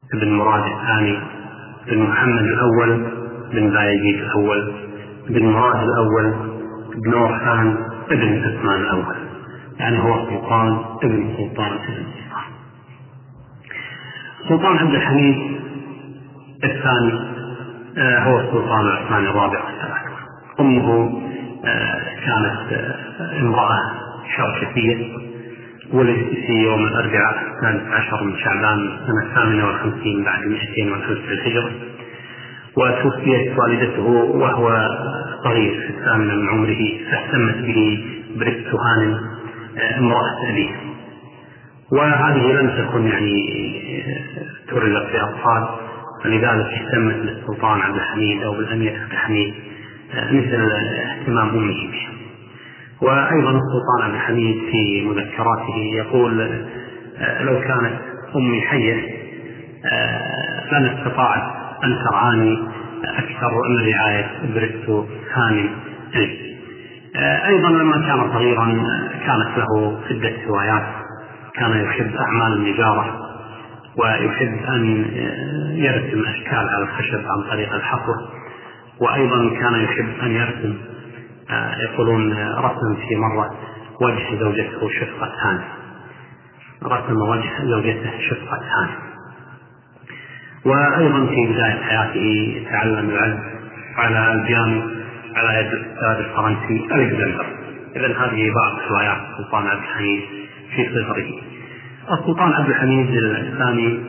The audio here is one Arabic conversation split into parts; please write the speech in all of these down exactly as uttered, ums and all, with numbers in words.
بن مراد الثاني، بن محمد الأول، بن بايزيد الأول، بن مراد الأول، بن أورخان، ابن عثمان الأول. يعني هو سلطان ابن سلطان ابن سلطان. سلطان عبد الحميد الثاني هو السلطان العثماني الرابع والثلاثون. أمه كانت امرأة شركسية، ولدت في يوم الأربعاء الثالث عشر من شعبان سنة الثامنة والخمسين بعد مئتين والألف الهجرة، وتوفيت والدته وهو صغير في الثامنة من عمره، فاهتمت به بريت هانم امرأة أبيه. وهذه لم تكن يعني ترزق بأطفال، فلذلك اهتمت بالسلطان عبد الحميد أو بالأمير عبد الحميد مثل اهتمام أمه به. وأيضا السلطان عبد الحميد في مذكراته يقول: لو كانت أمي حية لن استطاعت أن ترعاني أكثر من رعاية بريت هانم. أيضا لما كان صغيرا كانت له عدة هوايات، كان يحب أعمال النجارة، ويحب أن يرسم أشكال على الخشب عن طريق الحفر، وأيضا كان يحب أن يرسم، يقولون رسم في مرة وجه زوجته شفقة هانم، رسم وجه زوجته شفقة هانم. وأيضا في بداية حياته تعلم العزف على البيانو على يد الأستاذ الفرنسي ألكسندر. إذن هذه بعض هوايات السلطان عبد الحميد في صغره. السلطان عبد الحميد الثاني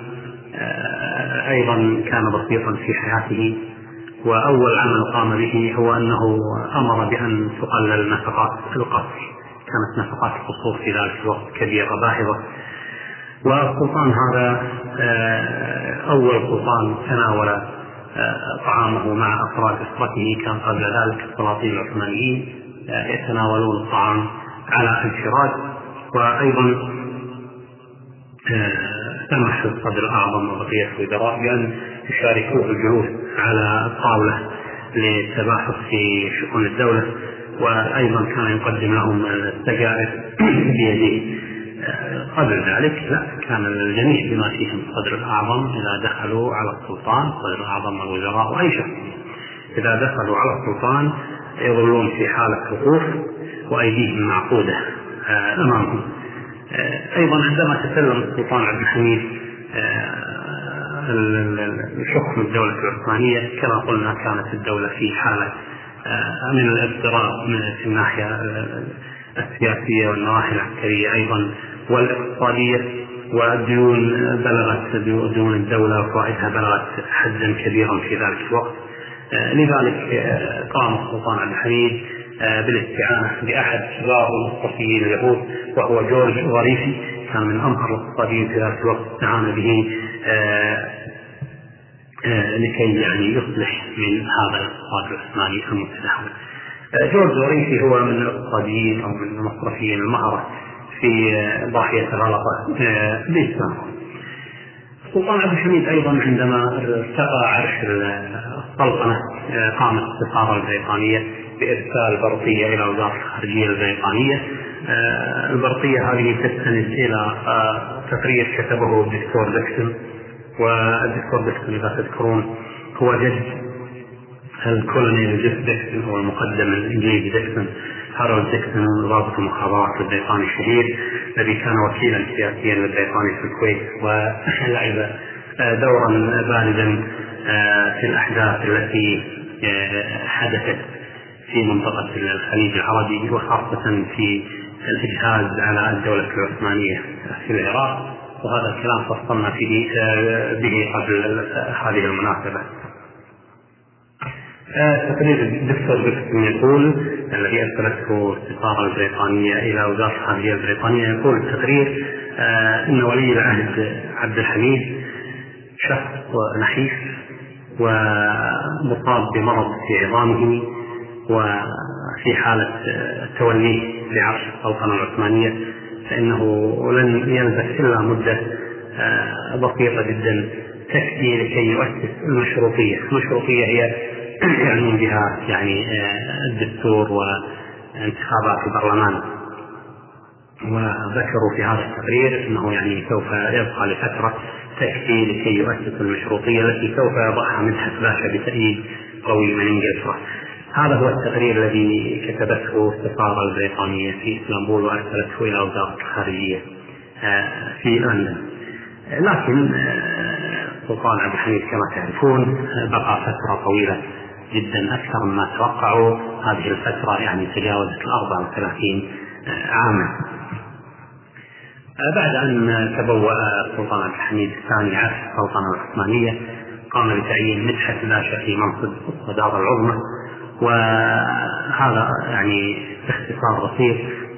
أيضا كان بسيطا في حياته، وأول عمل قام به هو أنه أمر بأن تقلل نفقات القصر. كانت نفقات القصور في ذلك الوقت كبيرة باهظة، والسلطان هذا أول سلطان تناول طعامه مع أفراد أسرته. كان قبل ذلك السلاطين العثمانيين يتناولون الطعام على انفراد. وأيضا سمح الصدر الأعظم وبقية الوزراء بأن يشاركوه الجلوس على الطاولة للتباحث في شؤون الدولة، وأيضا كان يقدم لهم السجائر بيده. قبل ذلك لا، كان الجميع بما فيهم الصدر الأعظم إذا دخلوا على السلطان، الصدر الأعظم والوزراء وأي شخص إذا دخلوا على السلطان يظلون في حالة وقوف وأيديهم معقودة أمامهم. أيضا عندما تسلم السلطان عبد الحميد الحكم الدولة العثمانية كما قلنا كانت الدولة في حالة من الاضطراب من الناحية السياسية والنواحي العسكرية أيضا والاقتصادية، والديون بلغت ديون الدولة وفوائدها بلغت حدا كبيرا في ذلك الوقت. لذلك قام السلطان عبد الحميد بالاستعانة بأحد كبار المصرفيين اليهود وهو جورج ظريفي، كان من أمهر الاقتصاديين في ذلك الوقت، استعان به لكي يعني يصلح من هذا الاقتصاد العثماني المتدهور. جورج ظريفي هو من الاقتصاديين أو من المصرفيين المهرة في ضاحية الغلطة بإسلام. السلطان عبد الحميد أيضا عندما ارتقى عرش السلطنة قامت السفارة البريطانية بإرسال برقية إلى وزارة الخارجية البريطانية. البرقية هذه تستند إلى تقرير كتبه الدكتور ديكسون، والدكتور ديكسون إذا تذكرون هو جد الكولونيل جيف ديكسون، هو المقدم الإنجليزي ديكسون، هارولد ديكسون ضابط المخابرات البريطاني الشهير الذي كان وكيلا سياسيا للبريطاني في الكويت، ولعب دورا بارزا في الأحداث التي حدثت في منطقة الخليج العربي، وخاصة في الإجهاز على الدولة العثمانية في العراق. وهذا الكلام فصلنا فيه به قبل هذه المناسبة. تقرير الدكتور ديكسون يقول الذي أرسلته السفارة البريطانية إلى وزارة الخارجية البريطانية، يقول التقرير إن ولي العهد عبد الحميد شخص نحيف ومصاب بمرض في عظامه، وفي حالة توليه لعرش السلطنة العثمانية فإنه لن يلبث إلا مدة بسيطة جدا تكفي لكي يؤسس المشروطية. المشروطية هي يعنون بها يعني الدستور وانتخابات البرلمان. وذكروا في هذا التقرير أنه يعني سوف يبقى لفترة تكفي لكي يؤسس المشروطية التي سوف يضعها مدحت باشا بتأييد قوي من إنجلترا. هذا هو التقرير الذي كتبته السفارة البريطانية في اسطنبول وأرسلته إلى وزارة الخارجية في لندن. لكن السلطان عبد الحميد كما تعرفون بقى فترة طويلة جدا أكثر مما توقعوا. هذه الفترة يعني تجاوزت الأربع وثلاثين عاما. بعد أن تبوأ السلطان عبد الحميد الثاني عهد السلطنة العثمانية قام بتعيين مدحت باشا في منصب الصدارة العظمى، وهذا يعني باختصار بسيط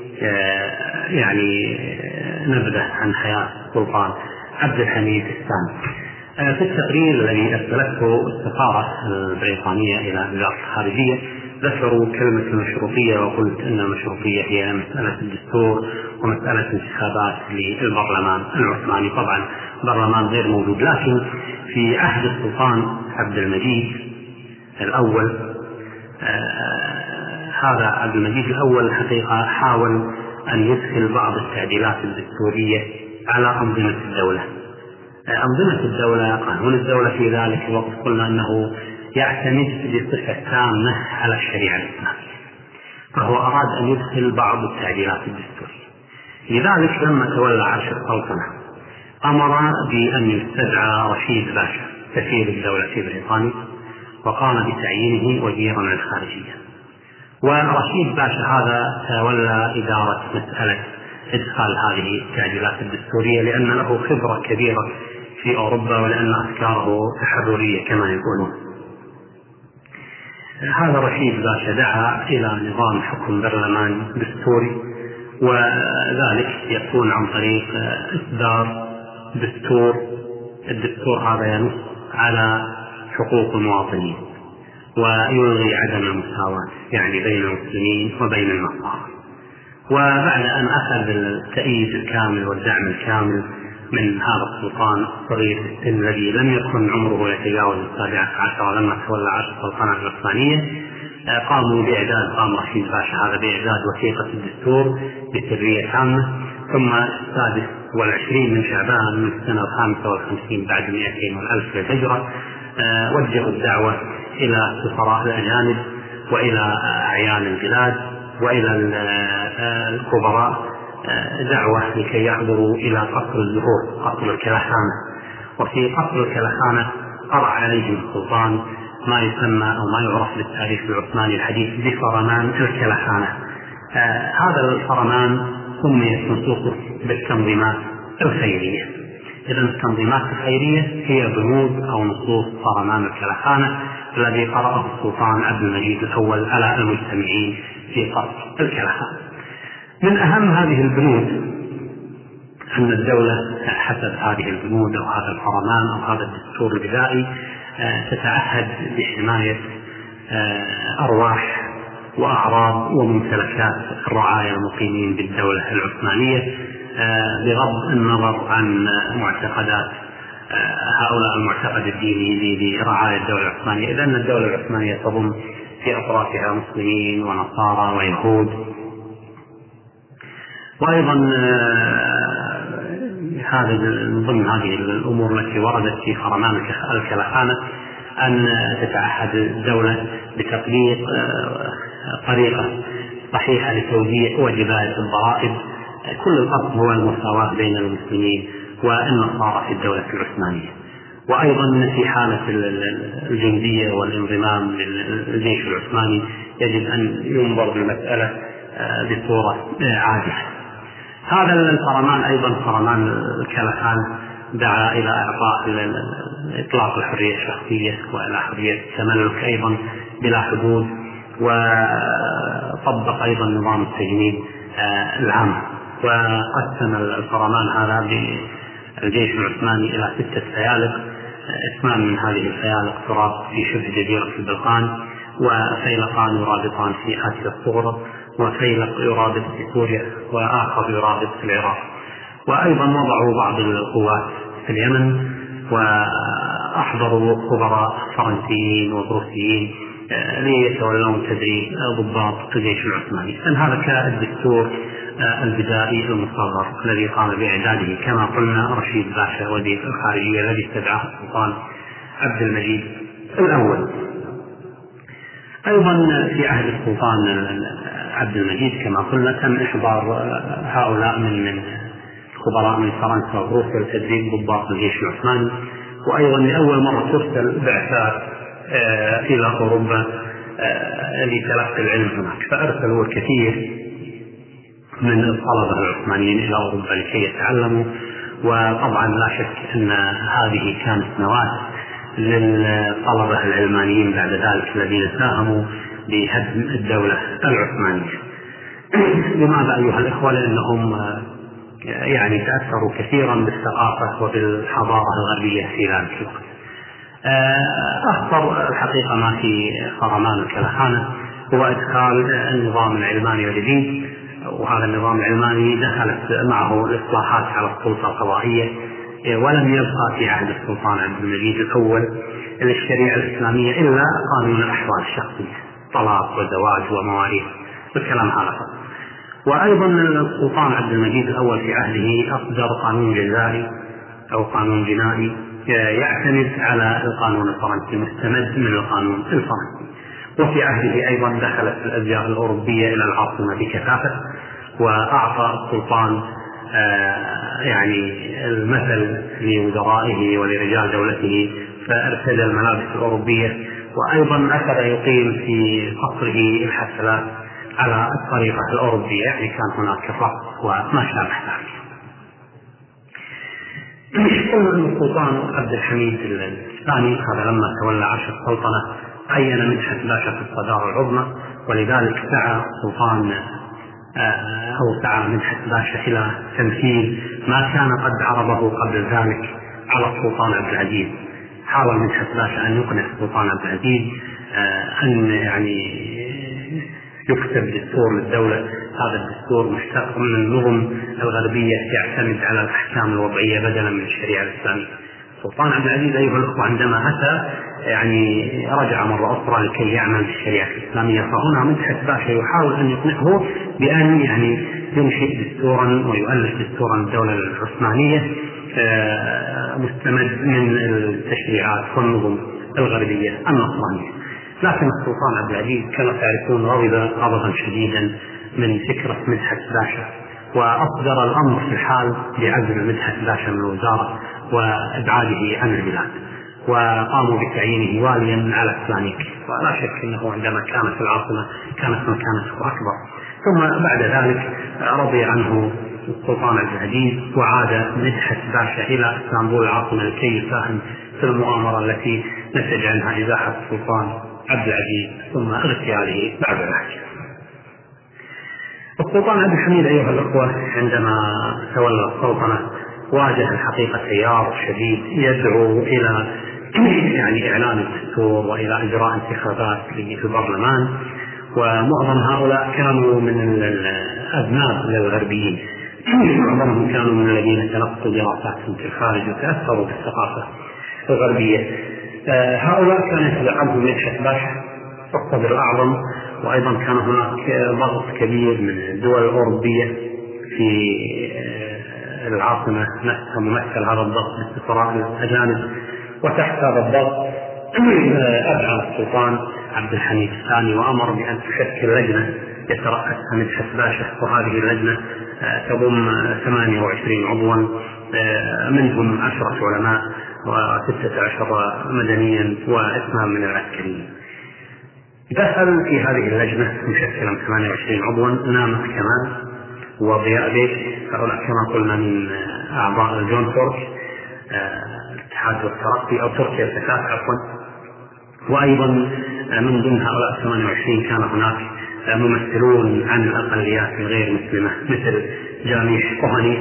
يعني نبذة عن حياة السلطان عبد الحميد الثاني. في التقرير الذي أرسلته السفارة البريطانية إلى وزارة الخارجية ذكروا كلمة المشروطية، وقلت أن المشروطية هي مسألة الدستور ومسألة انتخابات للبرلمان العثماني. طبعا برلمان غير موجود، لكن في عهد السلطان عبد المجيد الأول آه هذا عبد المجيد الأول الحقيقة حاول أن يدخل بعض التعديلات الدستورية على أنظمة الدولة. أنظمة الدولة قانون الدولة في ذلك الوقت قلنا أنه يعتمد بصفة تامة على الشريعة الإسلامية، فهو أراد أن يدخل بعض التعديلات الدستورية. لذلك لما تولى عرش السلطنة أمر بأن يستدعى رشيد باشا سفير الدولة في بريطانيا، وقام بتعيينه وزيرا للخارجية. ورشيد باشا هذا تولى إدارة مسألة إدخال هذه التعديلات الدستورية لأن له خبرة كبيرة في أوروبا ولأن أفكاره تحررية كما يقولون. هذا رشيد باشا دعا إلى نظام حكم برلماني دستوري، وذلك يكون عن طريق إصدار دستور. الدستور هذا ينص على حقوق المواطنين ويلغي عدم المساواة يعني بين المسلمين وبين النصارى. وبعد أن أخذ التأييد الكامل والدعم الكامل من هذا السلطان الصغير في السن الذي لم يكن عمره يتجاوز السابعة عشر لما تولى عرش السلطنة العثمانية، قاموا بإعداد قام رشيد باشا هذا بإعداد وثيقة الدستور بسرية تامة. ثم السادس والعشرين من شعبان من السنة الخامسة والخمسين بعد مئتين والألف للهجرة وجهوا الدعوة إلى السفراء الأجانب وإلى أعيان البلاد وإلى الكبراء دعوة لكي يحضروا إلى قصر الزهور قصر الكلخانة. وفي قصر الكلخانة قرأ عليهم السلطان ما يسمى أو ما يعرف بالتاريخ العثماني الحديث بفرمان الكلخانة. آه هذا الفرمان سميت نصوصه بالتنظيمات الخيرية. إذن التنظيمات الخيرية هي بنود أو نصوص فرمان الكلخانة الذي قرأه السلطان عبد المجيد الأول على المجتمعين في قصر الكلخانة. من أهم هذه البنود أن الدولة حسب هذه البنود أو هذا الفرمان أو هذا الدستور البدائي تتعهد بحماية أرواح وأعراض وممتلكات الرعايا المقيمين بالدولة العثمانية بغض النظر عن معتقدات هؤلاء المعتقد الديني لرعاية الدولة العثمانية، إذن الدولة العثمانية تضم في أطرافها مسلمين ونصارى ويهود. وأيضا هذا من ضمن هذه الأمور التي وردت في فرمان الكلخانة أن تتعهد الدولة بتطبيق طريقة صحيحة لتوزيع وجبات الضرائب. كل القصد هو المساواة بين المسلمين والنصارى في الدولة العثمانية. وأيضا في حالة الجندية والانضمام للجيش العثماني يجب أن ينظر بالمسألة بصورة عادلة. هذا الفرمان أيضا فرمان الكلخانة دعا إلى إعطاء إطلاق الحرية الشخصية وإلى حرية التملك أيضا بلا حدود، وطبق أيضا نظام التجنيد العام. وقسم الفرمان هذا بالجيش العثماني إلى ستة فيالق، اثنان من هذه الفيالق تراب في شبه جزيرة البلقان، وفيلقان يرابطان في آسيا الصغرى، وفيلق يرابط في سوريا، وآخر يرابط في العراق. وأيضا وضعوا بعض القوات في اليمن، وأحضروا خبراء فرنسيين وبروسيين ليتولون تدريب ضباط الجيش العثماني. إذن هذا كان الدستور البدائي المصغر الذي قام بإعداده كما قلنا رشيد باشا وزير الخارجية الذي استدعاه السلطان عبد المجيد الأول. أيضا في عهد السلطان عبد المجيد كما قلنا تم إحضار هؤلاء من من خبراء من فرنسا وروسيا لتدريب ضباط الجيش العثماني، وأيضا لأول مرة ترسل بعثات إلى أوروبا لتلقي العلم هناك، فأرسلوا الكثير من الطلبة العثمانيين إلى أوروبا لكي يتعلموا. وطبعا لا شك أن هذه كانت نواة للطلبة العلمانيين بعد ذلك الذين ساهموا بهدم الدولة العثمانية. لماذا أيها الإخوة؟ لأنهم يعني تأثروا كثيرا بالثقافة وبالحضارة الغربية في ذلك الوقت. أخطر الحقيقة ما في فرمان الكلهانة هو إدخال النظام العلماني الجديد، وهذا النظام العلماني دخلت معه الإصلاحات على السلطة القضائية، ولم يبقى في عهد السلطان عبد المجيد الأول للشريعة الإسلامية إلا قانون الأحوال الشخصية، طلاق وزواج ومواريث والكلام هذا. وأيضا السلطان عبد المجيد الأول في عهده أصدر قانون جزائي أو قانون جنائي يعتمد على القانون الفرنسي، مستمد من القانون الفرنسي. وفي عهده أيضا دخلت الأزياء الأوروبية إلى العاصمة بكثافة، وأعطى السلطان يعني المثل لوزرائه ولرجال دولته فارتدى الملابس الأوروبية، وأيضا أخذ يقيم في قصره الحفلات على الطريقة الأوروبية، يعني كان هناك رقص وما شابه ذلك. السلطان عبد الحميد الثاني هذا لما تولى عرش السلطنة عين مدحت باشا في الصدارة العظمى، ولذلك سعى السلطان أو سعى مدحت باشا إلى تمثيل ما كان قد عرضه قبل ذلك على السلطان عبد العزيز. حاول مدحت باشا أن يقنع السلطان عبد العزيز أن يعني يكتب دستور للدولة، هذا الدستور مشتق من النظم الغربية يعتمد على الأحكام الوضعية بدلا من الشريعة الإسلامية. السلطان عبد العزيز أيها الأخوة عندما أتى يعني رجع مرة أخرى لكي يعمل بالشريعة الإسلامية، فهنا مدحت باشا يحاول أن يقنعه بأن يعني ينشئ دستورا ويؤلف دستورا للدولة العثمانية مستمد من التشريعات والنظم الغربية النصرانية. لكن السلطان عبد العزيز كما تعرفون غضب غضبا شديدا من فكرة مدحت باشا، وأصدر الأمر في الحال بعزل مدحت باشا من الوزارة وإبعاده عن البلاد، وقاموا بتعيينه واليا على سلانيك. ولا شك أنه عندما كانت في العاصمة كانت مكانته أكبر. ثم بعد ذلك رضي عنه السلطان عبد العزيز وعاد مدحت باشا إلى اسطنبول العاصمة لكي يساهم في المؤامرة التي نتج عنها إزاحة السلطان عبد العزيز ثم اغتياله بعد ذلك. السلطان عبد الحميد أيها الأخوة عندما تولى السلطنة واجه الحقيقة تيار شديد يدعو إلى يعني إعلان الدستور وإلى إجراء انتخابات في البرلمان، ومعظم هؤلاء كانوا من الأذناب للغربيين، معظمهم كانوا من الذين تلقوا دراساتهم في الخارج وتأثروا بالثقافة الغربية. هؤلاء كان يتبعهم مدحت باشا الصدر الأعظم، وأيضا كان هناك ضغط كبير من الدول الأوروبية في العاصمة نفسها، ممثل هذا الضغط باستقراء الأجانب. وتحت هذا الضغط أدعى السلطان عبد الحميد الثاني وأمر بأن تشكل لجنة يترأسها مدحت باشا، وهذه اللجنة تضم ثمانية وعشرين عضوا منهم عشرة علماء وستة عشر مدنيا واثنان من العسكريين. دخل في هذه اللجنة مشكلا ثمانية وعشرين عضوا نامت كمال وضياء بيك، هؤلاء كما قلنا من أعضاء الجون تورك الاتحاد والترقي أو تركيا الفتاة عفوا. وأيضا من ضمن هؤلاء ثمانية وعشرين كان هناك ممثلون عن الأقليات الغير مسلمة مثل جاميش كوهاني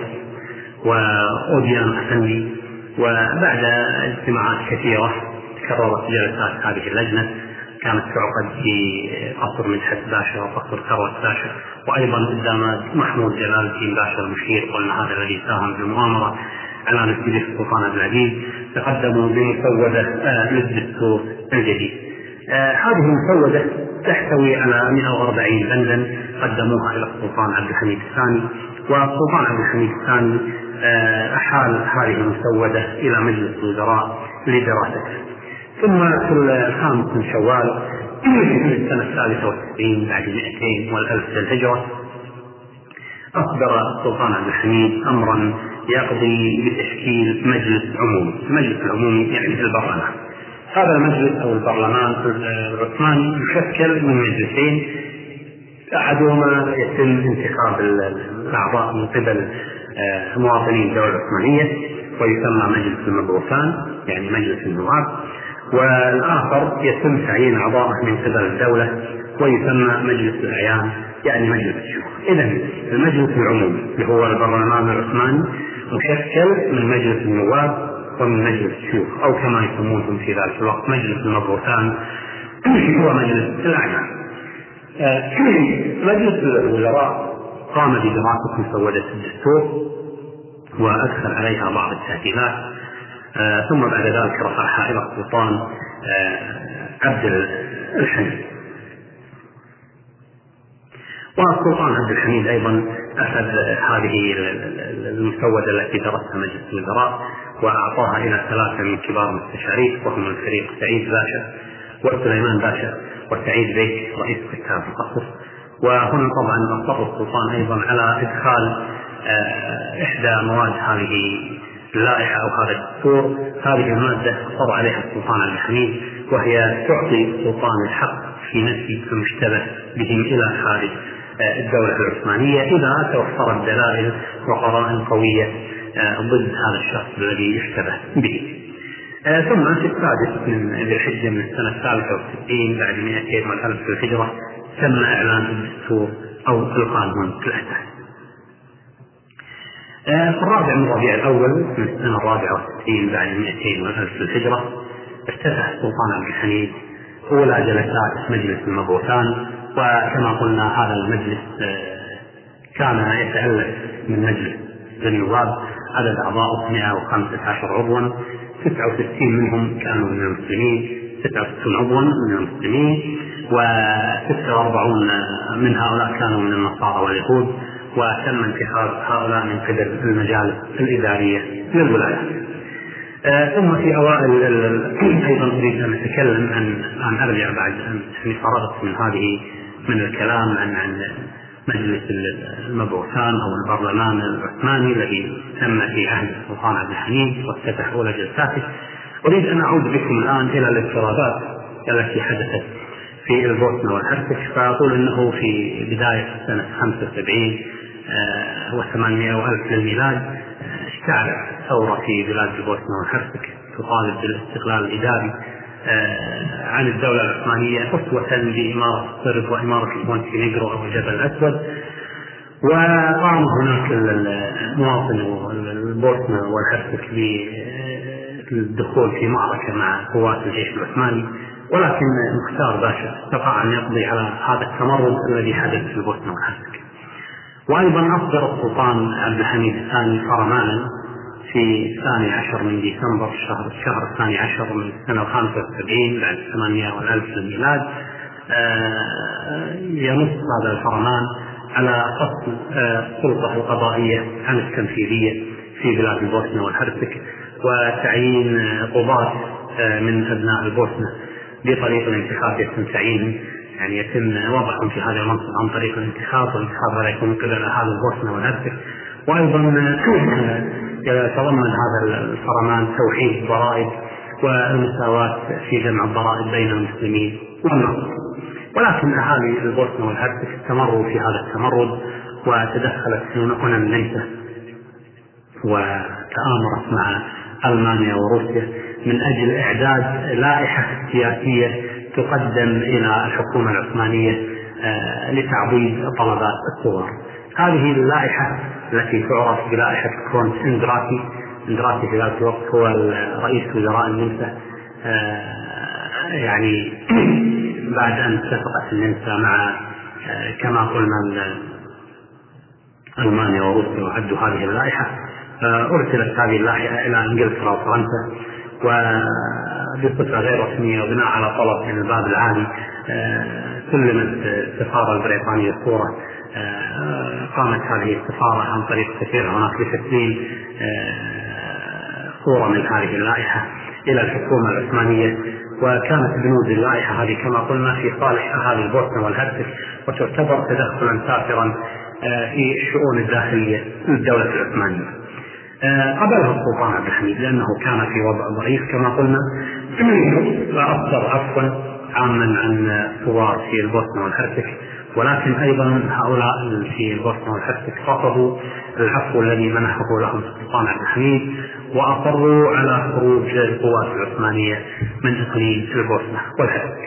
وأوديان أفندي. وبعد اجتماعات كثيرة تكررت جلسات هذه اللجنة، كانت تعقد في قصر مدحت باشا وقصر ثروت باشا، وأيضا قدام محمود جلال الدين باشا المشير، قلنا هذا الذي ساهم في المؤامرة على نفسه السلطان عبد العزيز. تقدموا بمسودة للدستور الجديد. هذه المسودة تحتوي على مئة وأربعين بندا قدموها إلى السلطان عبد الحميد الثاني، والسلطان عبد الحميد الثاني أحال هذه المسودة إلى مجلس الوزراء لدراسته. ثم في الخامس من شوال في السنة الثالثة والتسعين بعد مئتين والألف للهجرة أصدر السلطان عبد الحميد أمرا يقضي بتشكيل مجلس عمومي. المجلس العمومي يعني البرلمان. هذا المجلس أو البرلمان العثماني يشكل من مجلسين، أحدهما يتم انتخاب الأعضاء من قبل مواطنين الدولة العثمانية ويسمى مجلس المبعوثان يعني مجلس النواب، والآخر يتم تعيين أعضاء من قبل الدولة ويسمى مجلس الأعيان يعني مجلس الشيوخ. إذن المجلس العمومي اللي هو البرلمان العثماني مشكل من مجلس النواب ومن مجلس الشيوخ، أو كما يسمونهم في ذلك الوقت مجلس المبعوثان هو مجلس الأعيان. مجلس الوزراء قام بدراسة مسودة الدستور وأدخل عليها بعض التعديلات، ثم بعد ذلك رفعها إلى السلطان عبد الحميد. والسلطان عبد الحميد أيضا أخذ هذه المسودة التي درسها مجلس الوزراء وأعطاها إلى ثلاثة من كبار المستشارين وهم الفريق سعيد باشا وسليمان باشا وسعيد بيك رئيس كتاب القصر. وهنا طبعا أصر السلطان أيضا على إدخال إحدى مواد هذه اللائحة أو هذا الدستور. هذه المادة أصر عليها السلطان عبد الحميد، وهي تعطي السلطان الحق في نفي المشتبه بهم إلى خارج الدولة العثمانية إذا توفرت دلائل وقرائن قوية ضد هذا الشخص الذي يشتبه به. ثم في السادس من ذي الحجة من السنة الثالثة والستين بعد مئتين والألف في الهجرة تم إعلان الدستور أو القانون الأساسي. في الرابع من ربيع الأول من السنة الرابعة والستين بعد مئتين والألف في الهجرة افتتح السلطان عبد الحميد أولى جلسات مجلس المبعوثان. وكما قلنا هذا المجلس كان يتألف من مجلس النواب عدد أعضاء مئة وخمسة عشر عضوا، تسعة وستين منهم كانوا من المسلمين، ستة وستين عضوا من المسلمين، وستة وأربعين من هؤلاء كانوا من النصارى واليهود. وتم انتخاب هؤلاء من قبل المجالس الإدارية للولايات. آه ثم في أوائل أيضا أريد أن أتكلم عن عن أرجع بعد أن فرغت من هذه من الكلام عن عن مجلس المبعوثان أو البرلمان العثماني الذي تم في عهد السلطان عبد الحميد وافتتح أولى جلساته. أريد أن أعود بكم الآن إلى الاضطرابات التي حدثت في البوسنة والهرسك. فأقول أنه في بداية سنة خمسة وسبعين وثمانمائة وألف للميلاد اشتعلت ثورة في بلاد البوسنة والهرسك تطالب بالاستقلال الإداري عن الدولة العثمانية أسوة بإمارة الصرب وإمارة المونتينيغرو أو الجبل الأسود. وقام هناك المواطن البوسنة والهرسك بالدخول في معركة مع قوات الجيش العثماني، ولكن مختار باشا استطاع أن يقضي على هذا التمرد الذي حدث في البوسنة والهرسك. وأيضا أصدر السلطان عبد الحميد الثاني فرمانا في الثاني عشر من ديسمبر الشهر الشهر الثاني عشر من السنة الخامسة والسبعين بعد ثمانمائة والألف للميلاد ينص هذا الفرمان على فصل السلطة القضائية عن التنفيذية في بلاد البوسنة والهرسك وتعيين قضاة من أبناء البوسنة بطريق الانتخاب يتم تعيينهم، يعني يتم وضعهم في هذا المنصب عن طريق الانتخاب، والانتخاب هذا يكون من قبل أهالي البوسنة والهرسك. وأيضا يتضمن هذا الفرمان توحيد الضرائب والمساواة في جمع الضرائب بين المسلمين والنصارى. ولكن أهالي البوسنة والهرسك استمروا في هذا التمرد وتدخلت هنا النمسا وتآمرت مع ألمانيا وروسيا من أجل إعداد لائحة سياسية تقدم إلى الحكومة العثمانية لتعضيد طلبات الثوار. هذه اللائحة التي تعرف بلائحة كرونس إندراتي، إندراتي في ذلك الوقت هو رئيس وزراء النمسا، يعني بعد أن اتفقت النمسا مع كما قلنا ألمانيا وروسيا وعدوا هذه اللائحة، أرسلت هذه اللائحة إلى إنجلترا وفرنسا وبصفة غير رسمية وبناء على طلب من الباب العالي سلمت السفارة البريطانية صورة، قامت هذه السفارة عن طريق سفير هناك بتسليم صورة من هذه اللائحة إلى الحكومة العثمانية، وكانت بنود اللائحة هذه كما قلنا في صالح أهالي البوسنة والهرسك، وتعتبر تدخلا سافرا في الشؤون الداخلية للدولة العثمانية. قبلها السلطان عبد الحميد لأنه كان في وضع ضعيف كما قلنا، وأصدر عفوا عاما عن ثوار في البوسنة والهرسك، ولكن أيضا هؤلاء في البوسنة والهرسك رفضوا العفو الذي منحه لهم السلطان عبد الحميد، وأصروا على خروج القوات العثمانية من إقليم البوسنة والهرسك.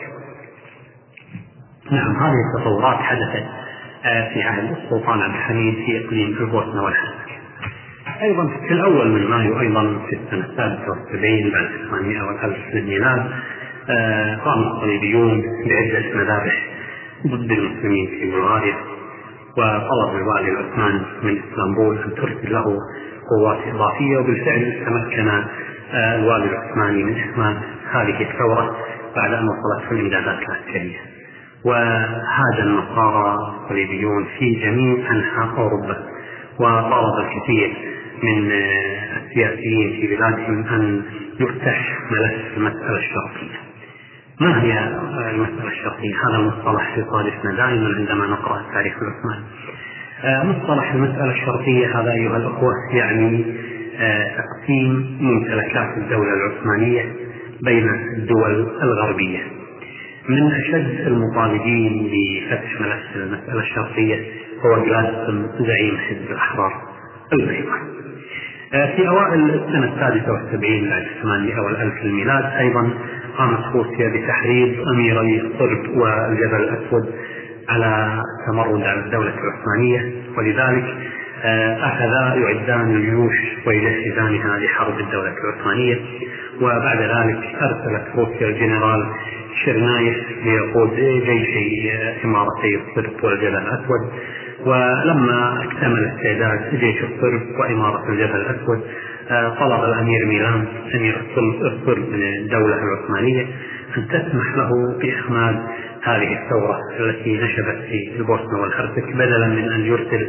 نعم، هذه التطورات حدثت في عهد السلطان عبد الحميد في إقليم البوسنة والهرسك. أيضا في الأول من مايو أيضا في السنة السادسة والسبعين بعد ثمانمائة والألف للميلاد قام الصليبيون بعدة مذابح ضد المسلمين في بلغاريا، وطلب الوالي العثماني من اسطنبول أن ترسل له قوات إضافية، وبالفعل تمكن الوالي العثماني من إحماء هذه الثورة بعد أن وصلته الإمدادات العسكرية. وهاج النصارى الصليبيون في جميع أنحاء أوروبا، وطالب الكثير من السياسيين في بلادهم أن يفتح ملف المسألة الشرقية. ما هي المسألة الشرقية؟ هذا المصطلح يصادفنا دائما عندما نقرأ التاريخ العثماني. مصطلح المسألة الشرقية هذا أيها الأخوة يعني تقسيم ممتلكات الدولة العثمانية بين الدول الغربية. من أشد المطالبين بفتح ملف المسألة الشرقية هو جلادستون زعيم حزب الأحرار البريطاني. في أوائل السنة السادسة والسبعين بعد ثمانمائة والألف الميلاد أيضا قامت روسيا بتحريض أميري الصرب والجبل الأسود على التمرد على الدولة العثمانية، ولذلك أخذا يعدان الجيوش ويجهزانها لحرب الدولة العثمانية. وبعد ذلك أرسلت روسيا الجنرال شيرنايف ليقود جيش إمارتي الصرب والجبل الأسود، ولما اكتمل استعداد جيش الصرب وإمارة الجبل الأسود طلب الأمير ميلان أمير الصرب من الدولة العثمانية أن تسمح له بإخماد هذه الثورة التي نشبت في البوسنة والهرسك، بدلا من أن يرسل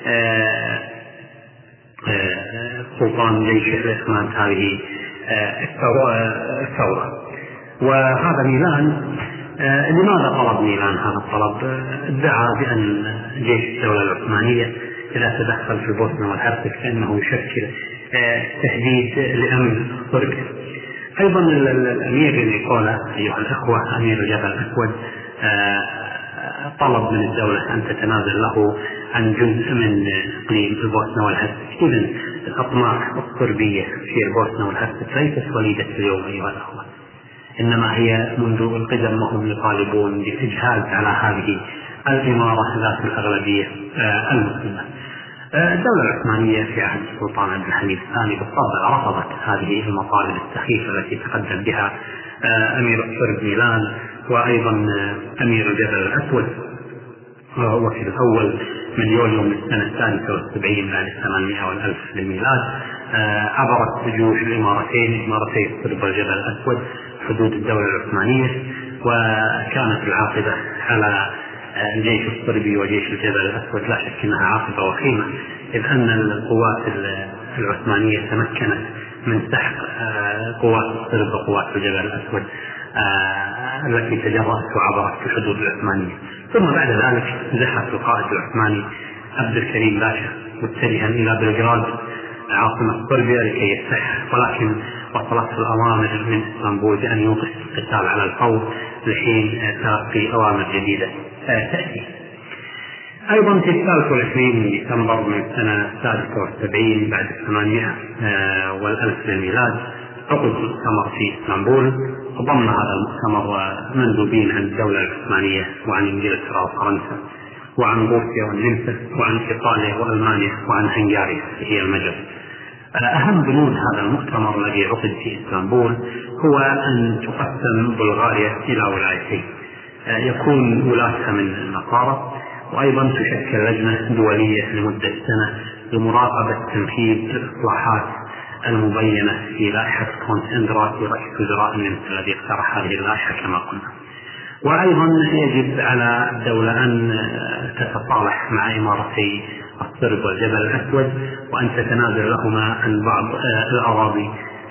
سلطان جيشه لإخماد هذه الثورة. وهذا ميلان آه لماذا طلب ميلان هذا الطلب؟ ادعى بأن جيش الدولة العثمانية إذا تدخل في البوسنة والهرسك فإنه يشكل آه تهديد لأمن صربيا. أيضا الأمير نيكولا أيها الأخوة أمير الجبل الأسود آه طلب من الدولة أن تتنازل له عن جزء من إقليم البوسنة والهرسك. إذن الأطماع الصربية في البوسنة والهرسك ليست وليدة اليوم أيها الأخوة، إنما هي منذ القدم وهم يطالبون بالإجهاز على هذه الإمارة ذات الأغلبية المسلمة. الدولة العثمانية في عهد السلطان عبد الحميد الثاني بالطبع رفضت هذه المطالب السخيفة التي تقدم بها أمير الصرب ميلان وأيضا أمير الجبل الأسود. وهو في الأول من يوليو من السنة السادسة والسبعين بعد ثمانمائة والألف للميلاد عبرت جيوش الإمارتين إمارتي الصرب والجبل الأسود حدود الدولة العثمانية، وكانت العاقبة على الجيش الصربي وجيش الجبل الأسود لا شك أنها عاقبة وخيمة، إذ أن القوات العثمانية تمكنت من سحق قوات الصرب وقوات الجبل الأسود التي تجرأت وعبرت في الحدود العثمانية. ثم بعد ذلك زحف القائد العثماني عبد الكريم باشا متجها إلى بلغراد عاصمة صربيا لكي يستحق، ولكن وصلته الأوامر من اسطنبول بأن يوقف القتال على الفور لحين تلقي أوامر جديدة تأتي. أيضا في الثالث والعشرين من ديسمبر من السنة السادسة والسبعين بعد ثمانمائة والألف للميلاد عقد مؤتمر في اسطنبول، وضم هذا المؤتمر مندوبين عن الدولة العثمانية وعن إنجلترا وفرنسا وعن روسيا والنمسا وعن إيطاليا وألمانيا وعن هنغاريا هي المجر. أهم بنود هذا المؤتمر الذي عقد في اسطنبول هو أن تقسم بلغاريا إلى ولايتين يكون ولاتها من النصارى، وأيضا تشكل لجنة دولية لمدة سنة لمراقبة تنفيذ الإصلاحات المبينة في لائحة كونت إندرا في رئيس وزراء النمسا الذي اقترح هذه اللائحة كما قلنا. وأيضا يجب على الدولة أن تتصالح مع إمارتي الصرب والجبل الأسود، وأن تتنازل لهما عن بعض الأراضي.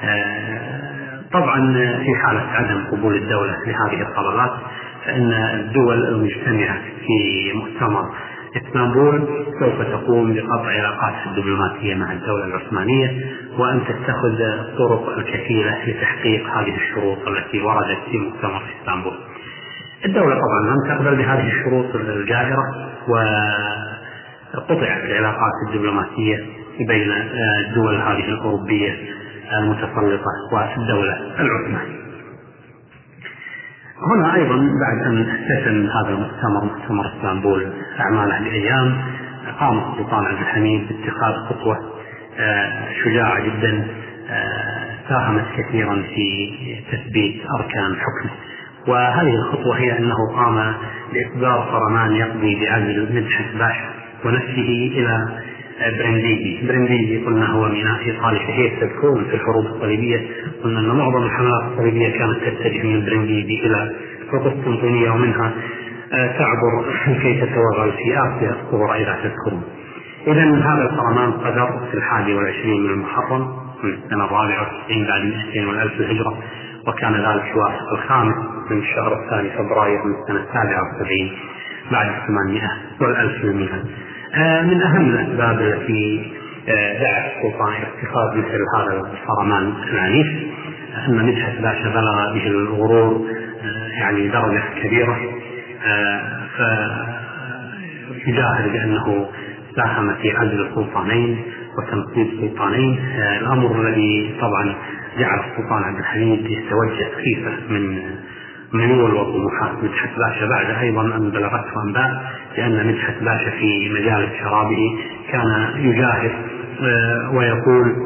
طبعا في حالة عدم قبول الدولة لهذه الطلبات، فإن الدول المجتمعة في مؤتمر اسطنبول سوف تقوم بقطع علاقاتها الدبلوماسية مع الدولة العثمانية، وأن تتخذ الطرق الكفيلة لتحقيق هذه الشروط التي وردت في مؤتمر اسطنبول. الدولة طبعا لم تقبل بهذه الشروط الجائرة، وقطعت العلاقات الدبلوماسية بين الدول هذه الأوروبية المتسلطة والدولة العثمانية. هنا أيضا بعد أن اختتم هذا المؤتمر مؤتمر اسطنبول أعماله بأيام، قام السلطان عبد الحميد باتخاذ خطوة شجاعة جدا ساهمت كثيرا في تثبيت أركان حكمه، وهذه الخطوة هي أنه قام بإصدار فرمان يقضي بعزل مدحت باشا ونفسه إلى برنديزي. برنديزي قلنا هو ميناء إيطالي شهير، تذكرون في الحروب الصليبية قلنا أن معظم الحملات الصليبية كانت تتجه من برنديزي إلى القسطنطينية، ومنها تعبر كي تتوغل في آسيا الصغرى إذا تذكرون. إذن هذا الفرمان صدر في الحادي والعشرين من المحرم من السنة الرابعة والتسعين بعد مئتين والألف الهجرة، وكان ذلك يوافق الخامس من الشهر الثاني فبراير من السنة السابعة والسبعين بعد الثمانمائة والألف الميلاد. من أهم الأسباب التي دعت السلطان إلى اتخاذ مثل هذا الفرمان العنيف أن مدحت باشا بلغ به الغرور يعني درجة كبيرة، فيجاهر بأنه ساهم في عزل السلطانين وتنصيب سلطانين، الأمر الذي طبعا جعل السلطان عبد الحميد يتوجه خيفة من ميول وطموحات مدحت باشا، بعد أيضا أن بلغته أنباء لأن مدحت باشا في مجال شرابه كان يجاهر ويقول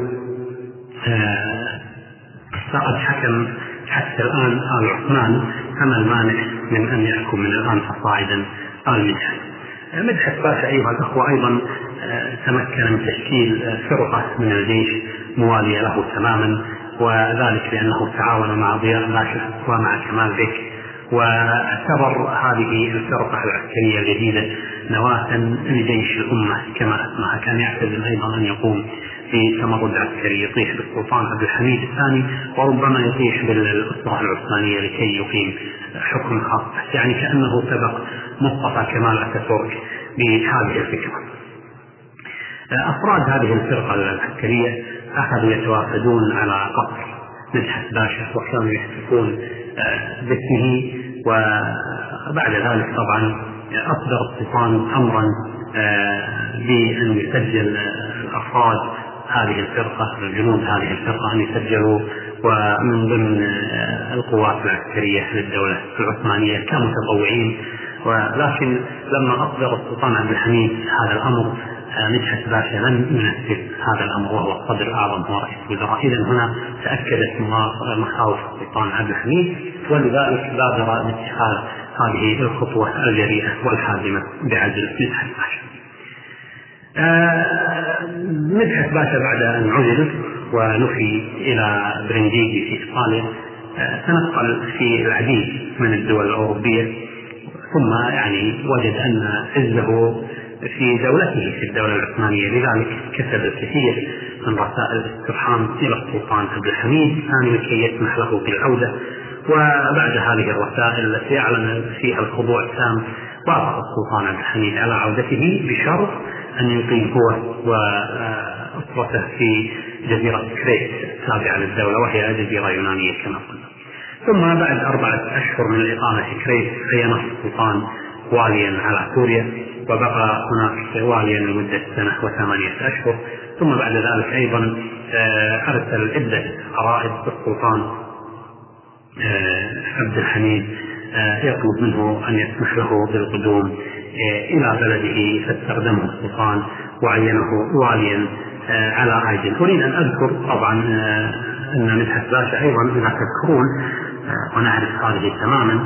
فقد حكم حتى الآن آل عثمان، فما المانع من أن يحكم من الآن فصاعدا آل مدحت. مدحت باشا أيها الأخوة أيضا تمكن من تشكيل فرقة من الجيش موالية له تماما، وذلك لأنه تعاون مع ضياء باشا ومع كمال بيك، واعتبر هذه الفرقة العسكرية الجديدة نواة لجيش الأمة كما اسمها. كان يعتزم أيضا أن يقوم بتمرد عسكري يطيح بالسلطان عبد الحميد الثاني، وربما يطيح بالأسرة العثمانية لكي يقيم حكم خاص، يعني كأنه سبق مصطفى كمال أتاتورك بهذه الفكرة. أفراد هذه الفرقة العسكرية أخذوا يتوافدون على قصر مدحت باشا وكانوا يحتفون باسمه، وبعد ذلك طبعا أصدر السلطان أمرا بأن يسجل الأفراد هذه الفرقة الجنود هذه الفرقة أن يسجلوا ومن ضمن القوات العسكرية للدولة العثمانية كمتطوعين. ولكن لما أصدر السلطان عبد الحميد هذا الأمر مدحت باشا لم ينفذ هذا الأمر وهو الصدر الأعظم هو رئيس الوزراء. إذن هنا تأكدت مخاوف السلطان عبد الحميد، ولذلك بادر باتخاذ هذه الخطوة الجريئة والحازمة بعزل مدحت باشا. آه مدحت باشا بعد أن عزل ونفي إلى برنديزي في إيطاليا آه تنقل في العديد من الدول الأوروبية، ثم يعني وجد أن عزه في دولته في الدولة العثمانية، لذلك كتب الكثير من رسائل الاسترحام إلى السلطان عبد الحميد ثاني لكي يسمح له بالعودة. وبعد هذه الرسائل التي أعلن فيها الخضوع التام وافق السلطان عبد الحميد على عودته بشرط أن يقيم هو وأسرته في جزيرة كريت التابعة للدولة، وهي جزيرة يونانية كما قلنا. ثم بعد أربعة أشهر من الإقامة في كريت عين السلطان واليا على سوريا، وبقى هناك واليا لمدة سنة وثمانية أشهر. ثم بعد ذلك أيضا أرسل عدة عرائض السلطان عبد الحميد يطلب منه أن يسمح له بالقدوم إلى بلده، فاستخدمه السلطان وعينه واليا على عاجل. أريد أن أذكر طبعا أن مدحت باشا أيضا إذا تذكرون ونعرف هذه تماما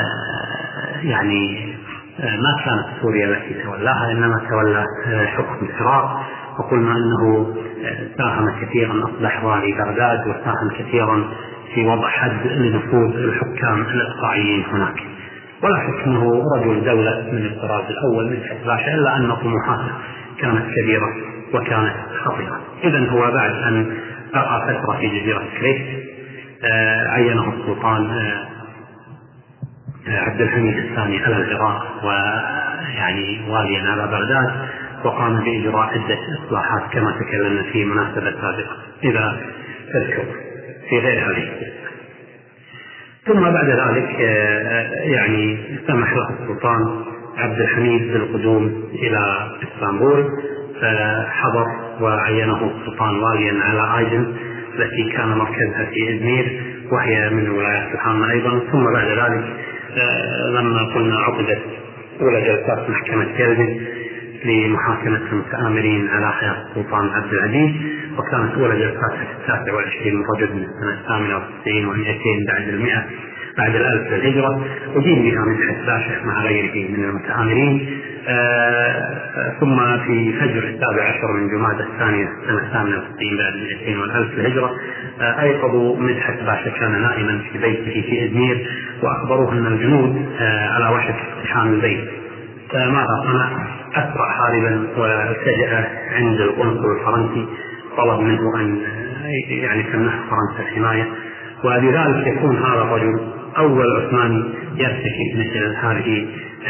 يعني ما كانت سوريا التي تولاها، إنما تولى حكم العراق، وقلنا أنه ساهم كثيرا أصبح والي بغداد، وساهم كثيرا في وضع حد لنفوذ الحكام الإقطاعيين هناك. ولا شك أنه رجل دولة من الطراز الأول مدحت باشا، إلا أن طموحاته كانت كبيرة وكانت خطيرة. إذن هو بعد أن بقى فترة في جزيرة كريت آه عينه السلطان آه عبد الحميد الثاني على العراق ويعني واليا على بغداد، وقام بإجراء عدة إصلاحات كما تكلمنا في مناسبة سابقة إذا تذكر في غير هذه. ثم بعد ذلك يعني سمح له السلطان عبد الحميد بالقدوم إلى اسطنبول، فحضر وعينه السلطان واليا على آيدن التي كان مركزها في إزمير وهي من الولايات العامة أيضا. ثم بعد ذلك لما قلنا عقدت أولى جلسات محكمة جلد لمحاكمة المتآمرين على حياة السلطان عبد العزيز، وكانت أولى جلساتها في التاسع والعشرين من رجب من السنة الثامنة والتسعين ومئتين بعد المئة بعد الألف للهجرة، أجيب بها مدحت باشا مع غيره من المتآمرين. آه ثم في فجر السابع عشر من جمادى الثانية السنة الثامنة والتسعين بعد المئتين والألف للهجرة آه أيقظوا مدحت باشا، كان نائما في بيته في إزمير، وأخبروه أن الجنود آه على وشك اقتحام البيت. فماذا صنع؟ أسرع هاربا والتجأ عند القنصل الفرنسي، طلب منه أن يعني تمنح فرنسا الحماية، ولذلك يكون هذا الرجل أول عثماني يرتكب مثل هذه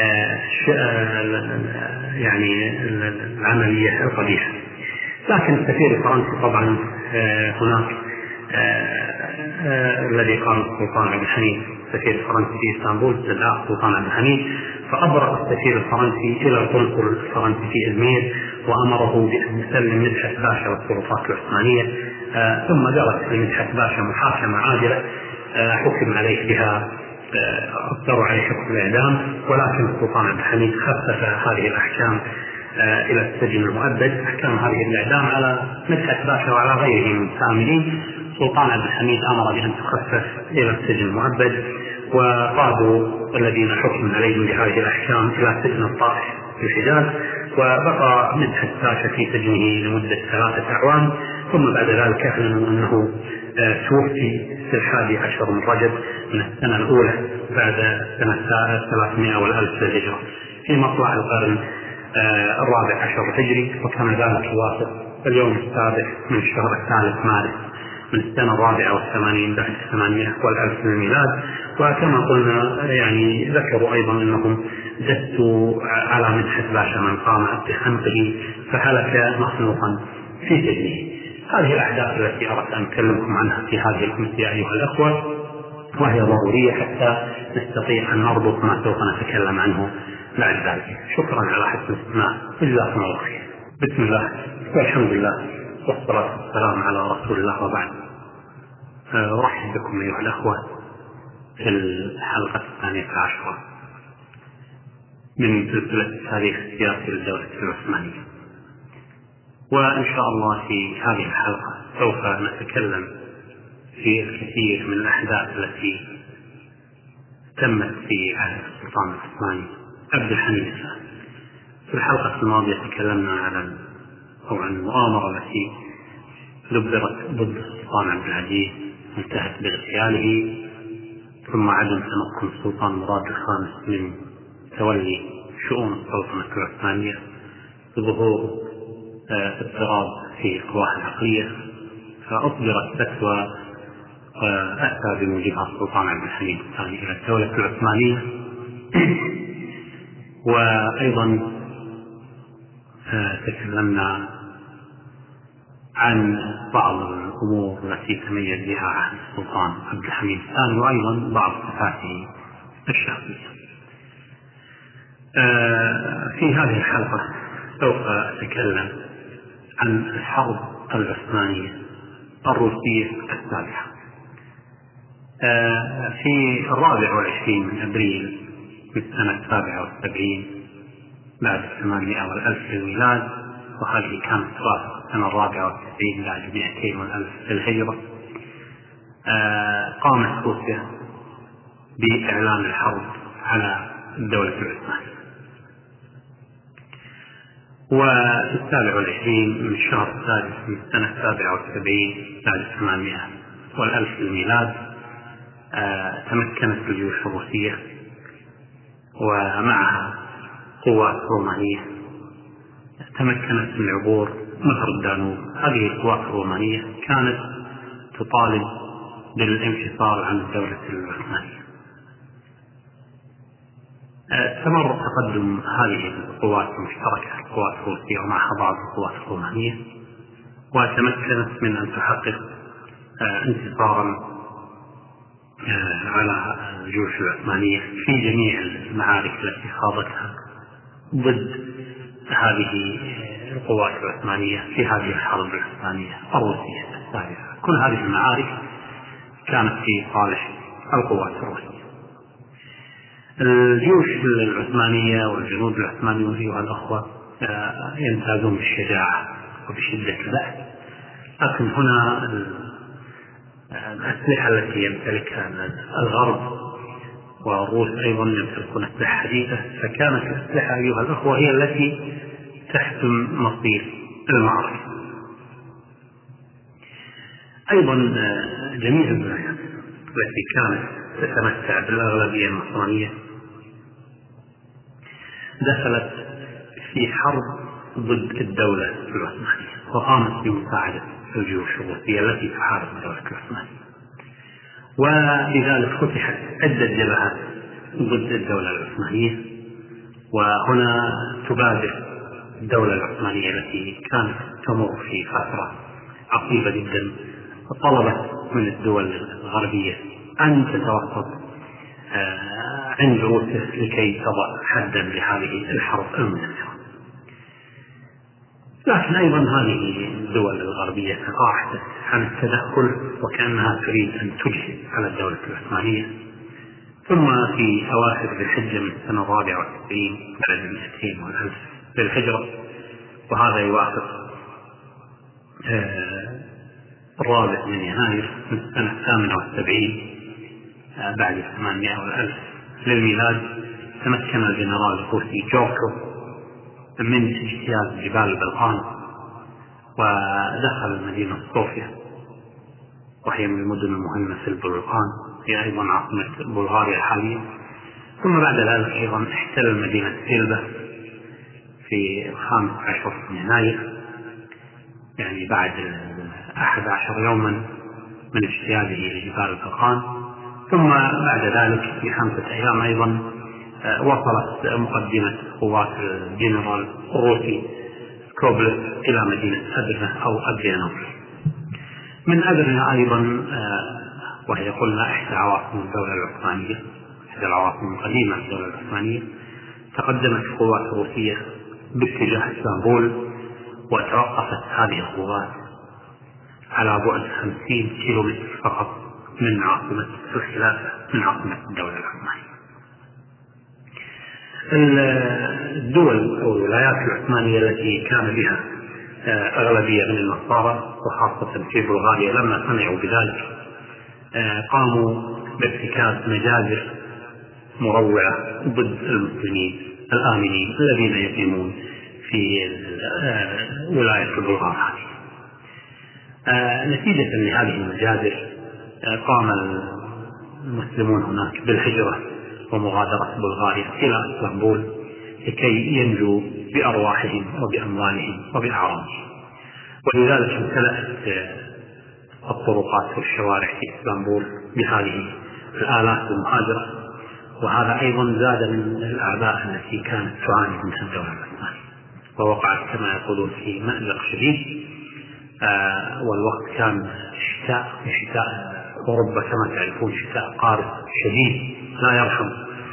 يعني العملية القبيحة. لكن السفير الفرنسي طبعا هناك الذي قام السلطان عبد الحميد السفير الفرنسي في اسطنبول استدعاء السلطان عبد الحميد، فأبرق السفير الفرنسي إلى القنصل الفرنسي في إزمير وأمره بأن يسلم مدحت باشا والسلطات العثمانية. آه ثم جرت لمدحت باشا محاكمة عادلة، آه حكم عليه بها، أصدروا عليه حكم الإعدام، ولكن السلطان عبد الحميد خفف هذه الأحكام آه إلى السجن المؤبد. أحكام هذه الإعدام على مدحت باشا وعلى غيره من السامرين. السلطان عبد الحميد أمر بأن تخفف إلى السجن المؤبد، وقادوا الذين حكم عليهم بهذه الأحكام إلى سجن الطائف في الحجاز، وبقى مدحت باشا في سجنه لمدة ثلاثة أعوام. ثم بعد ذلك أعلنوا أنه آه توفي في الحادي عشر من رجب من السنة الأولى بعد سنة ثلاثمائة والألف للهجرة في مطلع القرن آه الرابع عشر الهجري، وكان ذلك يوافق اليوم السابع من الشهر الثالث مارس من السنة الرابعة والثمانين بعد الثمانمائة والألف للميلاد. وكما قلنا يعني ذكروا أيضا أنهم دسوا على مدحت باشا من قام بخنقه فهلك مخنوقا في سجنه. هذه الأحداث التي أردت أن أكلمكم عنها في هذه الأمثلة أيها الأخوة، وهي ضرورية حتى نستطيع أن نربط ما سوف نتكلم عنه بعد ذلك. شكرا على حسن الاستماع، جزاكم الله خير. بسم الله والحمد لله والصلاة والسلام على رسول الله، وبعد. أرحب بكم أيها الأخوة في الحلقة الثانية عشرة من سلسلة التاريخ السياسي للدولة العثمانية، وإن شاء الله في هذه الحلقة سوف نتكلم في الكثير من الأحداث التي تمت في عهد السلطان العثماني عبد الحميد الثاني. في الحلقة الماضية تكلمنا على أو عن المؤامرة التي دبرت ضد السلطان عبد العزيز انتهت باغتياله، ثم عدم تمكن السلطان مراد الخامس من تولي شؤون السلطنة العثمانية، ظهور اضطراب في القواه العقلية، فأصدرت فتوى أتى بموجبها السلطان عبد الحميد الثاني إلى الدولة العثمانية. وأيضا تكلمنا عن بعض الأمور التي تميز بها عهد السلطان عبد الحميد الثاني، وأيضا بعض صفاته الشخصية. في هذه الحلقة سوف أتكلم عن الحرب العثمانية الروسية السابعة. في الرابع والعشرين من أبريل في السنة السابعة والسبعين بعد الثمانمائة والألف للميلاد، وهذه كانت توافق السنة الرابعة والتسعين بعد مئتين والألف للهجرة، قامت روسيا بإعلان الحرب على الدولة العثمانية. وفي السابع والعشرين من الشهر السادس من السنة السابعة والسبعين بعد الثمانمائة والألف للميلاد تمكنت الجيوش الروسية ومعها قوات رومانية تمكنت من عبور نهر الدانوب. هذه القوات الرومانية كانت تطالب بالانفصال عن الدولة العثمانية. استمر تقدم هذه القوات المشتركة، القوات الروسية ومعها بعض القوات الرومانية، وتمكنت من أن تحقق انتصارا على الجيوش العثمانية في جميع المعارك التي خاضتها ضد هذه القوات العثمانية في هذه الحرب العثمانية الروسية الثالثة. كل هذه المعارك كانت في صالح القوات الروسية. الجيوش العثمانية والجنود العثمانيون أيها الأخوة يمتازون بالشجاعة وبشدة البأس، لكن هنا الأسلحة التي يمتلكها الغرب والروس أيضا يمتلكون أسلحة حديثة، فكانت الأسلحة أيها الأخوة هي التي تحسم مصير المعركة. أيضا جميع البلاد التي كانت تتمتع بالأغلبية النصرانية دخلت في حرب ضد الدولة العثمانية وقامت بمساعدة الجيوش الروسية التي تحارب الدولة العثمانية، ولذلك فتحت عدة جبهات ضد الدولة العثمانية. وهنا تبادر الدولة العثمانية التي كانت تمر في فترة عصيبة جدا، طلبت من الدول الغربية أن تتوسط عند روسيا لكي تضع حدا لهذه الحرب المستمرة. لكن أيضا هذه الدول الغربية تقاعدت عن التدخل وكأنها تريد أن تجهز على الدولة العثمانية. ثم في أواخر ذي الحجة من السنة الرابعة والتسعين بعد المئتين والألف للهجرة، وهذا يوافق الرابع من يناير من السنة الثامنة والسبعين بعد الثمانمائة والألف للميلاد، تمكن الجنرال الروسي جوركو من اجتياز جبال البلقان ودخل مدينة صوفيا، وهي من المدن المهمة في البلقان، هي أيضا عاصمة بلغاريا حاليا. ثم بعد ذلك أيضا احتل مدينة سيلبا في الخامس عشر من يناير، يعني بعد أحد عشر يوما من اجتيازه لجبال البلقان. ثم بعد ذلك في خمسة أيام أيضا وصلت مقدمة قوات الجنرال الروسي سكوبلس إلى مدينة أدرنة أو أدريانوبل. من أدرنة أيضا، وهي قلنا إحدى عواصم الدولة العثمانية، إحدى العواصم القديمة الدولة العثمانية، تقدمت القوات الروسية باتجاه اسطنبول، وتوقفت هذه القوات على بعد خمسين كيلومتر فقط من عاصمة الخلافة، من عاصمة الدولة العثمانية. الدول أو الولايات العثمانية التي كان بها أغلبية من النصارى وخاصة في بلغاريا لما سمعوا بذلك قاموا بارتكاب مجازر مروعة ضد المسلمين الآمنين الذين يقيمون في ولاية البلغار هذه. نتيجة لهذه المجازر قام المسلمون هناك بالهجرة ومغادرة بلغاريا إلى اسطنبول لكي ينجوا بأرواحهم وبأموالهم وبأعراضهم، ولذلك امتلأت الطرقات والشوارع في اسطنبول بهذه الآلاف المهاجرة. وهذا أيضا زاد من الأعباء التي كانت تعاني منها الدولة العثمانية، ووقعت كما يقولون في مأزق شديد. آه والوقت كان شتاء شتاء أوروبا كما تعرفون، شتاء قارس شديد لا يرحم.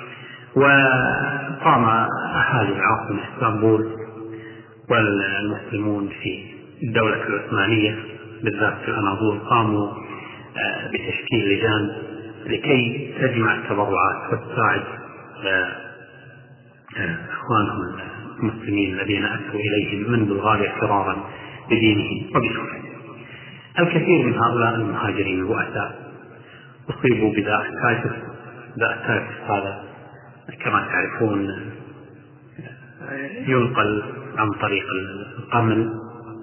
وقام أهالي العاصمة اسطنبول والمسلمون في الدولة العثمانية بالذات في الأناضول قاموا آه بتشكيل لجان لكي تجمع التبرعات وتساعد إخوانهم المسلمين الذين أتوا إليهم من بلغاريا فرارا بدينهم وبسوريا. الكثير من هؤلاء المهاجرين البؤساء أصيبوا بداء التايفس. داء التايفس هذا كما تعرفون ينقل عن طريق القمل،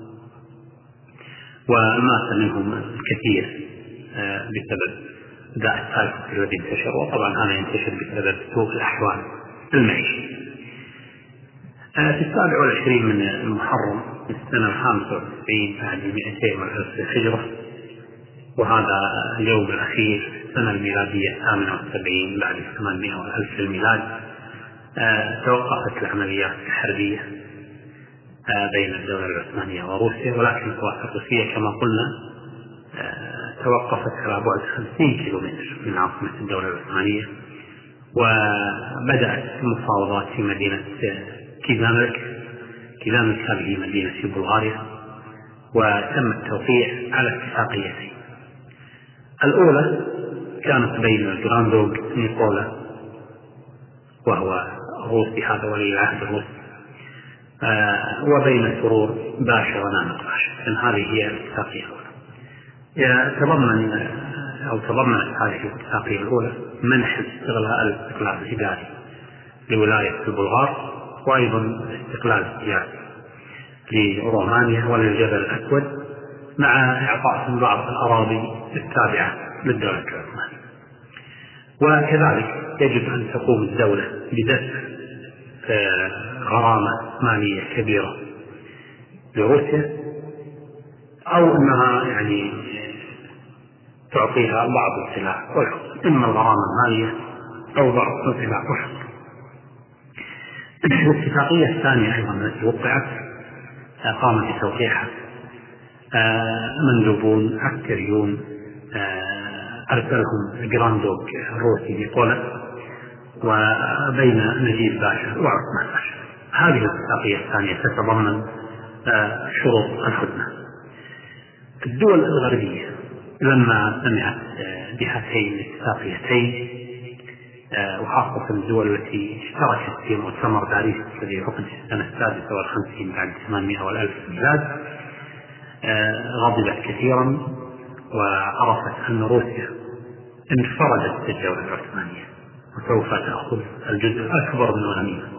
ومات منهم الكثير بسبب داء التايفس الذي انتشر. وطبعا هذا ينتشر بسبب سوء الأحوال المعيشي. في السابع والعشرين من المحرم في السنة الخامسة والتسعين بعد المئتين والألف للهجرة، وهذا اليوم الأخير في السنة الميلادية الثامنة والسبعين بعد الثمانمائة والألف للميلاد، توقفت العمليات الحربية بين الدولة العثمانية وروسيا، ولكن القوات الروسية كما قلنا توقفت على بعد خمسين كيلومتر من عاصمة الدولة العثمانية، وبدأت المفاوضات في مدينة كيزانلك. كيزانلك هذه مدينة في بلغاريا، وتم التوقيع على اتفاقيتين. الأولى كانت بين الجراندوغ نيكولا وهو روسي، هذا ولي العهد الروسي، آه وبين سرور باشا ونانق باشا. إن هذه هي الاتفاقية الأولى. تضمن أو تضمنت هذه الاتفاقية الأولى منح استغلال الاستقلال الإداري لولاية البلغار، وأيضا الاستقلال السياسي لرومانيا وللجبل الأسود، مع إعطائهم بعض الأراضي التابعة للدولة العثمانية. وكذلك يجب أن تقوم الدولة بدفع غرامة مالية كبيرة لروسيا، أو أنها يعني تعطيها بعض السلاح والحكم، إما الغرامة المالية أو بعض السلاح والحكم. الاتفاقية الثانية أيضا التي وقعت قام بتوقيعها مندوبون عسكريون أرسلهم جراندوغ الروسي نيكولا وبين نجيب باشا وعثمان باشا. هذه الاتفاقية الثانية تتضمن شروط الهدنة. الدول الغربية لما سمعت بهاتين الاتفاقيتين، وخاصة الدول التي اشتركت في مؤتمر باريس الذي عقد في السنة السادسة والخمسين بعد ثمانمائة والألف ميلاد، غضبت كثيرا وعرفت أن روسيا انفردت بالدولة العثمانية وسوف تأخذ الجزء الأكبر من الغنيمة.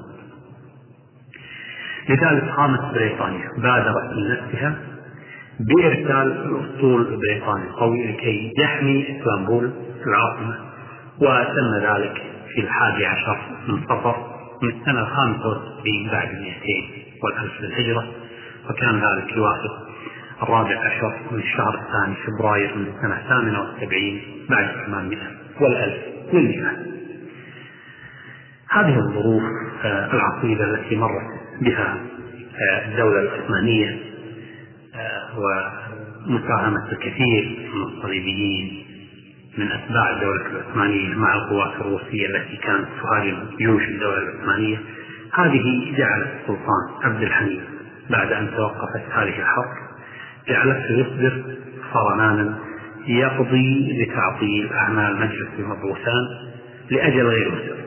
لذلك قامت بريطانيا، بادرت من نفسها بإرسال الأسطول البريطاني القوي لكي يحمي اسطنبول العاصمة، وتم ذلك في الحادي عشر من صفر من السنة الخامسة والتسعين بعد المئتين والألف للهجرة، وكان ذلك يوافق الرابع عشر من الشهر الثاني فبراير من السنة الثامنة والسبعين بعد الثمانمائة والألف للميلاد. هذه الظروف العصيبة التي مرت بها الدولة العثمانية ومساهمة الكثير من الصليبيين من أتباع الدولة العثمانية مع القوات الروسية التي كانت تهاجم جيوش الدولة العثمانية، هذه جعلت السلطان عبد الحميد بعد أن توقفت هذه الحرب جعلته يصدر فرمانا يقضي بتعطيل أعمال مجلس المبعوثان لأجل غير مسبب.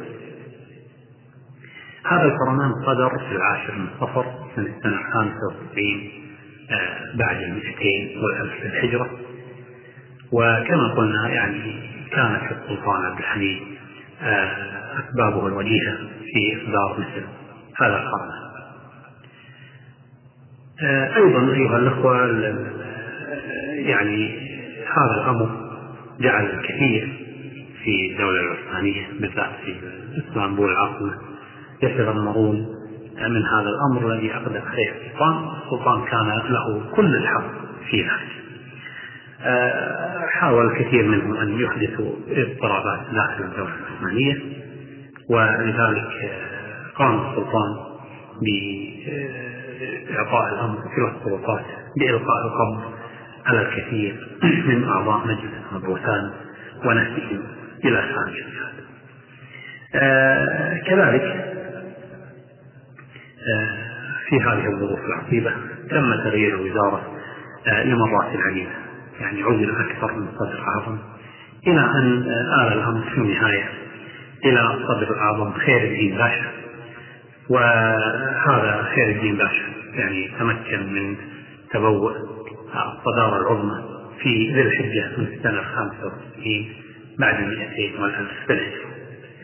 هذا الفرمان صدر في العاشر من صفر من السنة الخامسة والتسعين بعد المئتين والألف للهجرة. وكما قلنا يعني كانت السلطان عبد الحميد أسبابه الوجيهة في إصدار مثل هذا الفرمان. أيضا أيها الأخوة، يعني هذا الأمر جعل الكثير في الدولة العثمانية بالذات في اسطنبول العاصمة يتذمرون من هذا الأمر الذي أقدم عليه السلطان. السلطان كان له كل الحق في ذلك. حاول الكثير منهم أن يحدثوا اضطرابات داخل الدولة العثمانية، ولذلك قام السلطان بإعطاء الأمر إلى السلطات بإلقاء القبض على الكثير من أعضاء مجلس المبعوثان ونفسهم إلى خارج البلاد. كذلك في هذه الظروف العصيبة تم تغيير الوزارة لمرات عديدة، يعني عزل أكثر من صدر أعظم، إلى أن آل الأمر في النهاية إلى صدر الأعظم خير الدين باشا. وهذا خير الدين باشا يعني تمكن من تبوء الصدارة العظمى في ذي الحجة من السنة الخامسة والتسعين بعد المئتين والألف للهجرة.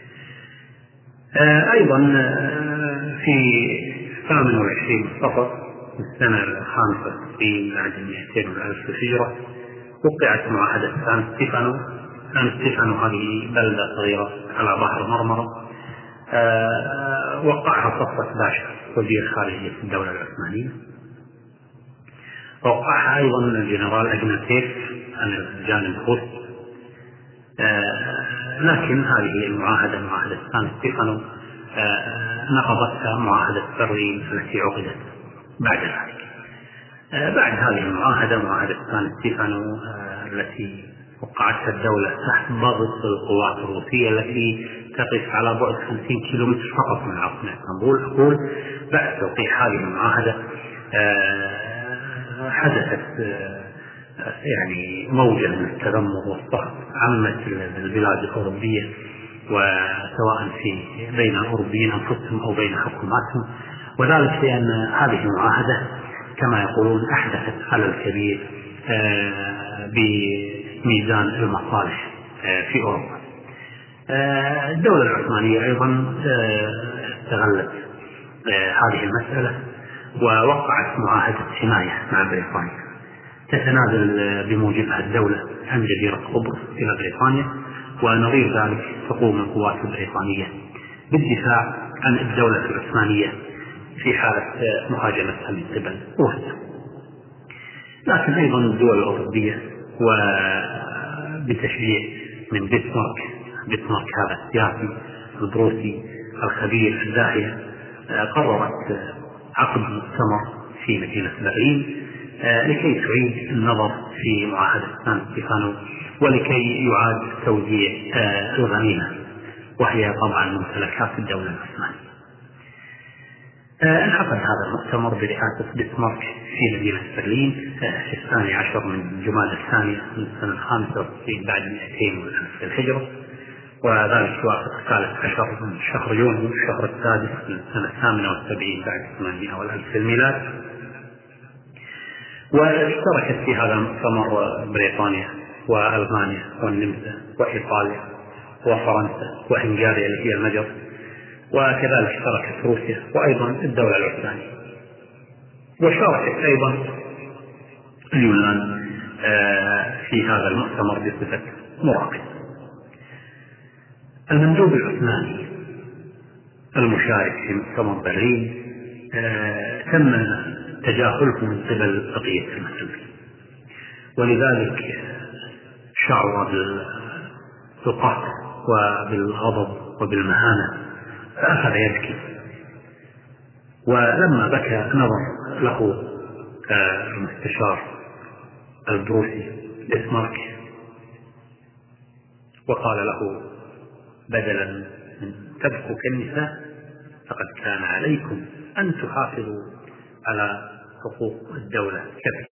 أيضا في الثامن والعشرين من صفر من السنة الخامسة والتسعين بعد المئتين والألف للهجرة وقعت معاهدة سان ستيفانو. سان ستيفانو هذه بلدة صغيرة على بحر مرمرة، وقعها صفوة باشا وزير خارجية الدولة العثمانية، وقعها أيضا الجنرال أجناتيف عن الجانب الروسي. لكن هذه المعاهدة، معاهدة سان ستيفانو، نقضتها معاهدة برلين التي عقدت بعد ذلك. بعد هذه المعاهدة، معاهدة سان ستيفانو التي وقعتها الدولة تحت ضغط القوات الروسية التي تقف على بعد خمسين كيلومتر فقط من عاصمة اسطنبول. أقول بعد توقيع هذه المعاهدة حدثت يعني موجة من التذمر والضغط عمت البلاد الأوروبية، وسواء في بين الأوروبيين أنفسهم أو بين حكوماتهم، وذلك لأن هذه المعاهدة كما يقولون أحدثت خلل كبير بميزان المصالح في أوروبا. الدولة العثمانية أيضا استغلت هذه المسألة ووقعت معاهدة حماية مع بريطانيا تتنازل بموجبها الدولة عن جزيرة قبرص إلى بريطانيا، ونظير ذلك تقوم القوات البريطانية بالدفاع عن الدولة العثمانية في حالة مهاجمتها من قبل روسيا. لكن أيضا الدول الأوروبية وبتشجيع من بيسمارك بيسمارك هذا السياسي البروسي الخبير الداهية قررت عقد مؤتمر في مدينة برلين لكي تعيد النظر في معاهدة سان ستيفانو ولكي يعاد توزيع الغنيمة، وهي طبعا ممتلكات الدولة العثمانية. انعقد هذا المؤتمر برئاسة بيسمارك في مدينة برلين في الثاني عشر من جمادى الثانية من السنة الخامسة والتسعين بعد مئتين والألف للهجرة، وذلك يوافق الثالث عشر من شهر يونيو الشهر السادس من السنة الثامنة والسبعين بعد ثمانمائة والألف للميلاد. واشتركت في هذا المؤتمر بريطانيا وألمانيا والنمسا وإيطاليا وفرنسا وهنغاريا اللي هي المجر، وكذلك اشتركت روسيا وأيضا الدولة العثمانية، وشاركت أيضا اليونان في هذا المؤتمر بصفة مراقب. المندوب العثماني المشارك في مؤتمر برلين تم تجاهله من قبل بقية المسؤولين، ولذلك شعر بالقهر وبالغضب وبالمهانة فأخذ يبكي، ولما بكى نظر له المستشار البروسي بيسمارك وقال له: بدلا من تبكوا كالنساء فقد كان عليكم أن تحافظوا على حقوق الدولة كالرجال.